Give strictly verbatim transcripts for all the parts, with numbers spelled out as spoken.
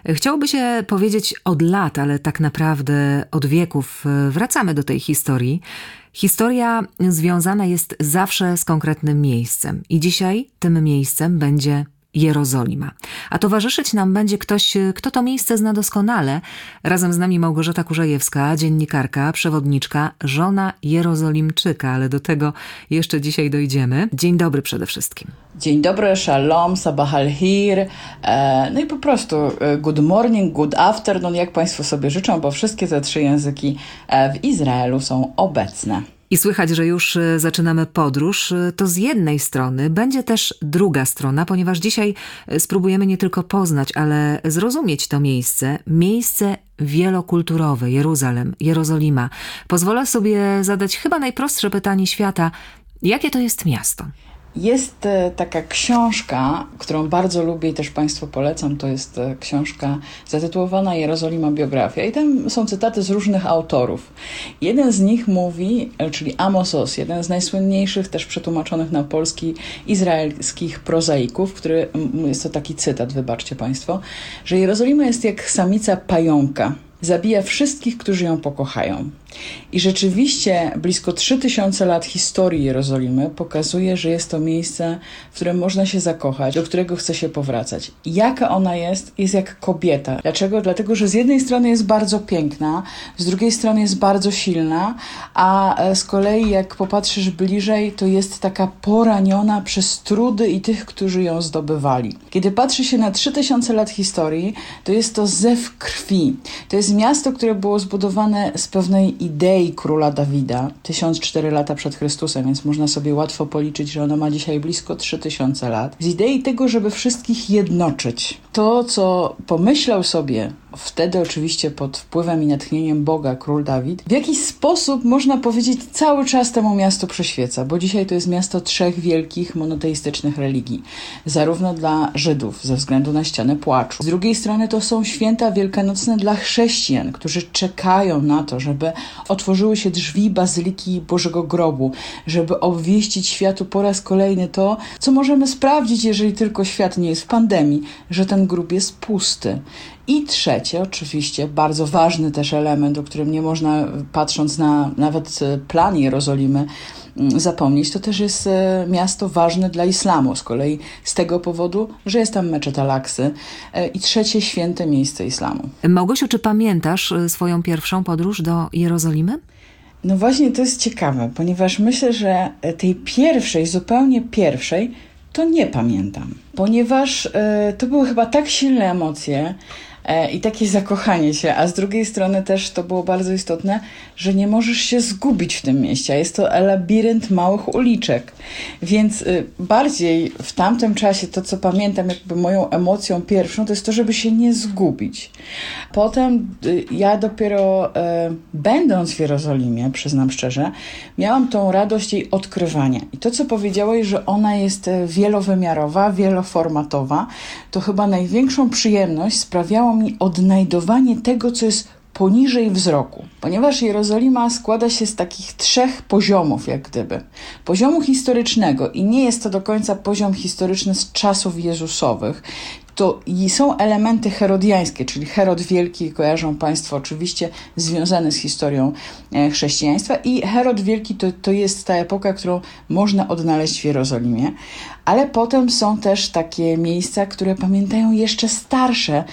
Chciałoby się powiedzieć od lat, ale tak naprawdę od wieków wracamy do tej historii. Historia związana jest zawsze z konkretnym miejscem i dzisiaj tym miejscem będzie Jerozolima. A towarzyszyć nam będzie ktoś, kto to miejsce zna doskonale. Razem z nami Małgorzata Kurzajewska, dziennikarka, przewodniczka, żona Jerozolimczyka, ale do tego jeszcze dzisiaj dojdziemy. Dzień dobry przede wszystkim. Dzień dobry, shalom, sabah al-hir, no i po prostu good morning, good afternoon, jak Państwo sobie życzą, bo wszystkie te trzy języki w Izraelu są obecne. I słychać, że już zaczynamy podróż, to z jednej strony będzie też druga strona, ponieważ dzisiaj spróbujemy nie tylko poznać, ale zrozumieć to miejsce, miejsce wielokulturowe, Jeruzalem, Jerozolima. Pozwolę sobie zadać chyba najprostsze pytanie świata, jakie to jest miasto? Jest taka książka, którą bardzo lubię i też Państwu polecam. To jest książka zatytułowana Jerozolima biografia i tam są cytaty z różnych autorów. Jeden z nich mówi, czyli Amos Oz, jeden z najsłynniejszych, też przetłumaczonych na polski izraelskich prozaików, który, jest to taki cytat, wybaczcie Państwo, że Jerozolima jest jak samica pająka. Zabija wszystkich, którzy ją pokochają. I rzeczywiście blisko trzy tysiące lat historii Jerozolimy pokazuje, że jest to miejsce, w którym można się zakochać, do którego chce się powracać. Jaka ona jest? Jest jak kobieta. Dlaczego? Dlatego, że z jednej strony jest bardzo piękna, z drugiej strony jest bardzo silna, a z kolei jak popatrzysz bliżej, to jest taka poraniona przez trudy i tych, którzy ją zdobywali. Kiedy patrzy się na trzy tysiące lat historii, to jest to zew krwi. To jest miasto, które było zbudowane z pewnej idei króla Dawida, tysiąc cztery lata przed Chrystusem, więc można sobie łatwo policzyć, że ono ma dzisiaj blisko trzy tysiące lat. Z idei tego, żeby wszystkich jednoczyć. To, co pomyślał sobie wtedy oczywiście pod wpływem i natchnieniem Boga król Dawid, w jakiś sposób można powiedzieć cały czas temu miastu przyświeca, bo dzisiaj to jest miasto trzech wielkich monoteistycznych religii, zarówno dla Żydów ze względu na ścianę płaczu. Z drugiej strony to są święta wielkanocne dla chrześcijan, którzy czekają na to, żeby otworzyły się drzwi Bazyliki Bożego Grobu, żeby obwieścić światu po raz kolejny to, co możemy sprawdzić, jeżeli tylko świat nie jest w pandemii, że ten grób jest pusty. I trzecie, oczywiście, bardzo ważny też element, o którym nie można, patrząc na nawet plan Jerozolimy, zapomnieć, to też jest miasto ważne dla islamu. Z kolei z tego powodu, że jest tam meczet Al-Aksy i trzecie święte miejsce islamu. Małgosiu, czy pamiętasz swoją pierwszą podróż do Jerozolimy? No właśnie, to jest ciekawe, ponieważ myślę, że tej pierwszej, zupełnie pierwszej, to nie pamiętam. Ponieważ y, to były chyba tak silne emocje, i takie zakochanie się, a z drugiej strony też to było bardzo istotne, że nie możesz się zgubić w tym mieście. Jest to labirynt małych uliczek, więc bardziej w tamtym czasie to, co pamiętam jakby moją emocją pierwszą, to jest to, żeby się nie zgubić. Potem ja dopiero e, będąc w Jerozolimie, przyznam szczerze, miałam tą radość jej odkrywania. I to, co powiedziałeś, że ona jest wielowymiarowa, wieloformatowa, to chyba największą przyjemność sprawiało mi odnajdowanie tego, co jest poniżej wzroku. Ponieważ Jerozolima składa się z takich trzech poziomów, jak gdyby. Poziomu historycznego i nie jest to do końca poziom historyczny z czasów jezusowych. To i są elementy herodiańskie, czyli Herod Wielki, kojarzą Państwo oczywiście, związane z historią chrześcijaństwa i Herod Wielki to, to jest ta epoka, którą można odnaleźć w Jerozolimie, ale potem są też takie miejsca, które pamiętają jeszcze starsze,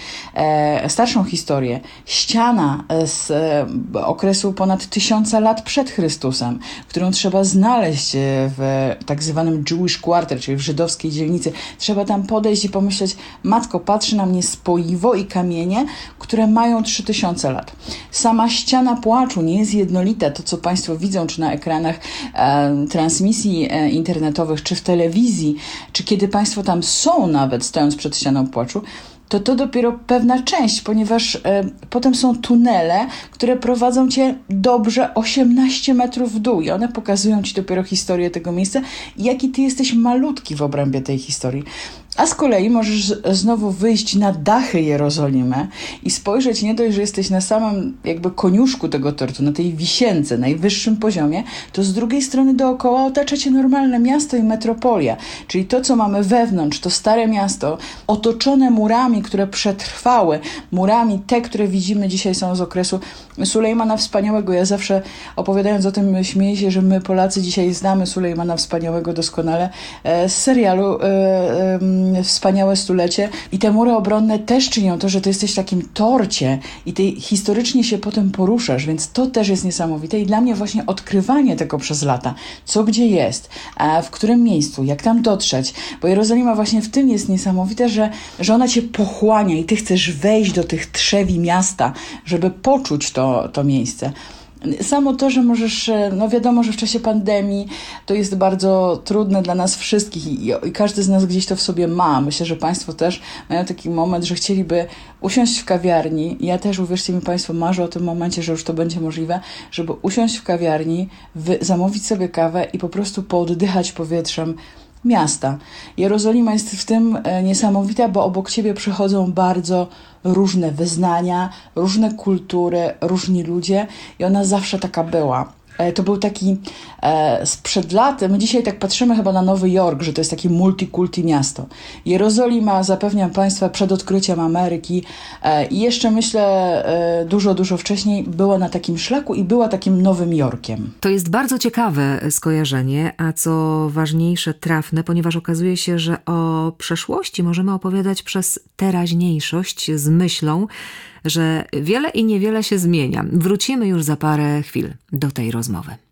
e, starszą historię. Ściana z e, okresu ponad tysiąca lat przed Chrystusem, którą trzeba znaleźć w tak zwanym Jewish Quarter, czyli w żydowskiej dzielnicy. Trzeba tam podejść i pomyśleć, matko, patrzy na mnie spoiwo i kamienie, które mają trzy tysiące lat. Sama ściana płaczu nie jest jednolita. To, co Państwo widzą, czy na ekranach e, transmisji e, internetowych, czy w telewizji, czy kiedy Państwo tam są nawet, stojąc przed ścianą płaczu, to to dopiero pewna część, ponieważ y, potem są tunele, które prowadzą Cię dobrze osiemnaście metrów w dół i one pokazują Ci dopiero historię tego miejsca i jaki Ty jesteś malutki w obrębie tej historii. A z kolei możesz znowu wyjść na dachy Jerozolimy i spojrzeć nie dość, że jesteś na samym jakby koniuszku tego tortu, na tej wisience, najwyższym poziomie, to z drugiej strony dookoła otacza cię normalne miasto i metropolia. Czyli to, co mamy wewnątrz, to stare miasto, otoczone murami, które przetrwały, murami te, które widzimy dzisiaj są z okresu Sulejmana Wspaniałego. Ja zawsze opowiadając o tym śmieję się, że my Polacy dzisiaj znamy Sulejmana Wspaniałego doskonale z serialu Wspaniałe Stulecie i te mury obronne też czynią to, że ty jesteś w takim torcie i ty historycznie się potem poruszasz, więc to też jest niesamowite i dla mnie właśnie odkrywanie tego przez lata, co gdzie jest, a w którym miejscu, jak tam dotrzeć, bo Jerozolima właśnie w tym jest niesamowite, że, że ona cię pochłania i ty chcesz wejść do tych trzewi miasta, żeby poczuć to, to miejsce. Samo to, że możesz, no wiadomo, że w czasie pandemii to jest bardzo trudne dla nas wszystkich i, i każdy z nas gdzieś to w sobie ma. Myślę, że Państwo też mają taki moment, że chcieliby usiąść w kawiarni. Ja też, uwierzcie mi Państwo, marzę o tym momencie, że już to będzie możliwe, żeby usiąść w kawiarni, wy, zamówić sobie kawę i po prostu pooddychać powietrzem miasta. Jerozolima jest w tym niesamowita, bo obok ciebie przychodzą bardzo różne wyznania, różne kultury, różni ludzie i ona zawsze taka była. To był taki e, sprzed lat, my dzisiaj tak patrzymy chyba na Nowy Jork, że to jest takie multikulti miasto. Jerozolima, zapewniam Państwa, przed odkryciem Ameryki e, i jeszcze myślę e, dużo, dużo wcześniej była na takim szlaku i była takim Nowym Jorkiem. To jest bardzo ciekawe skojarzenie, a co ważniejsze trafne, ponieważ okazuje się, że o przeszłości możemy opowiadać przez teraźniejszość z myślą, że wiele i niewiele się zmienia. Wrócimy już za parę chwil do tej rozmowy.